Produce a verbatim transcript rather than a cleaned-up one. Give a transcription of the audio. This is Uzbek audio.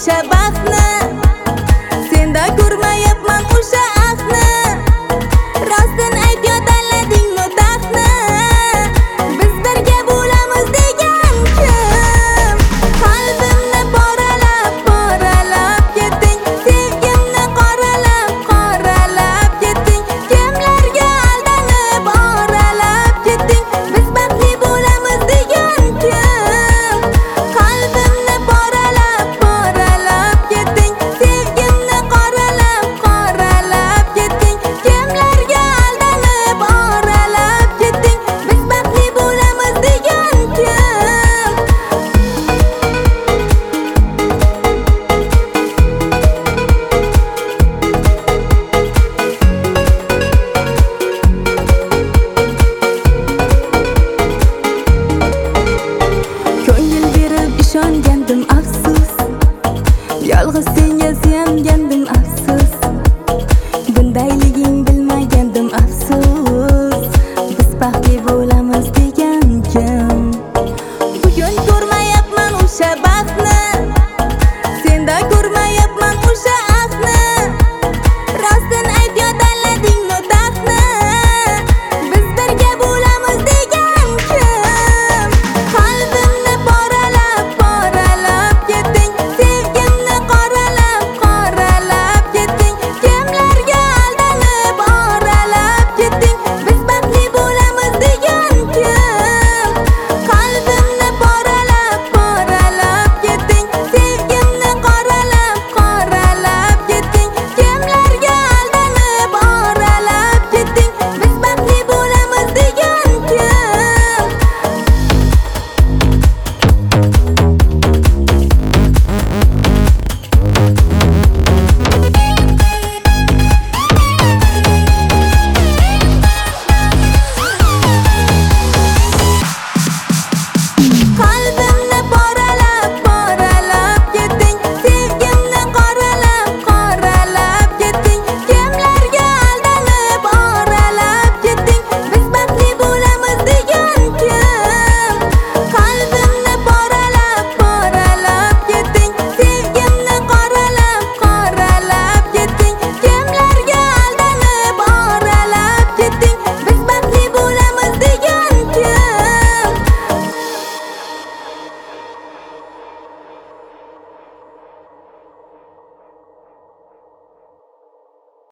o'sha baxtni, senda ko'rmayapman o'sha ahni. Rostdan ayt, yo tanladingmi taxtni? Biz birga bo'lamiz degan kim? Qalbimni poralab, poralab ketding, sevgimni qoralab, qoralab ketding. Kimlarga aldanib oralab ketding? Biz baxtli bo'lamiz degan kim? Qalbimni poralab, poralab ketding, sevgimni qoralab, qoralab ketding. Kimlarga aldanib oralab ketding? Biz baxtli bo'lamiz degan kim? Ko'ngil berib ishongandim, afsus. Yolg'iz senga suyangandim, afsus.